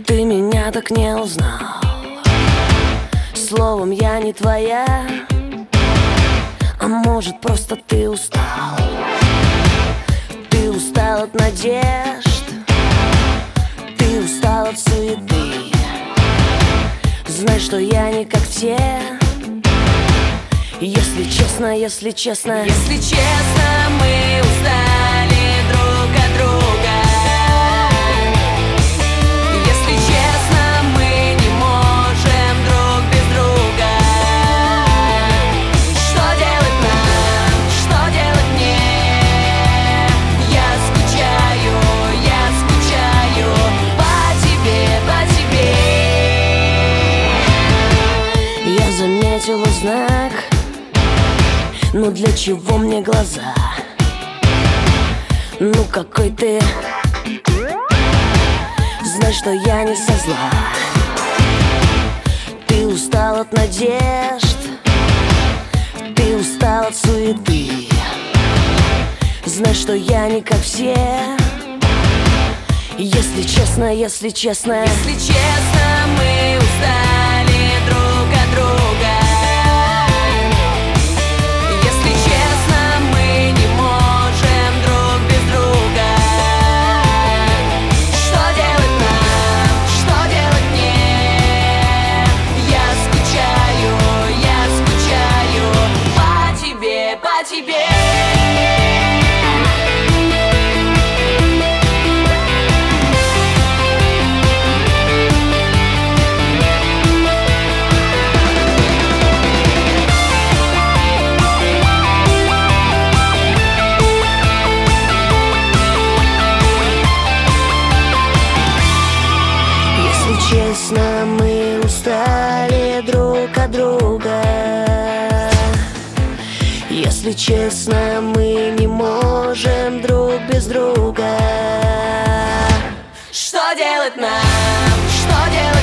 Ты меня так не узнал. Словом, я не твоя. А может, просто ты устал. Ты устал от надежд, ты устал от суеты. Знай, что я не как все. Если честно, если честно, если честно, мы устали друг от друга. Если честно, мы не можем друг без друга. Что делать нам, что делать мне? Я скучаю по тебе, по тебе. я заметила знак. Ну для чего мне глаза? Ну какой ты? Знай, что я не со зла. Ты устал от надежд, ты устал от суеты. Знай, что я не как все. Если честно, если честно, если честно, мы устали друг от друга. Тебе. Если честно, мы устали друг от друга. Если честно, мы не можем друг без друга. Что делать нам? Что делать?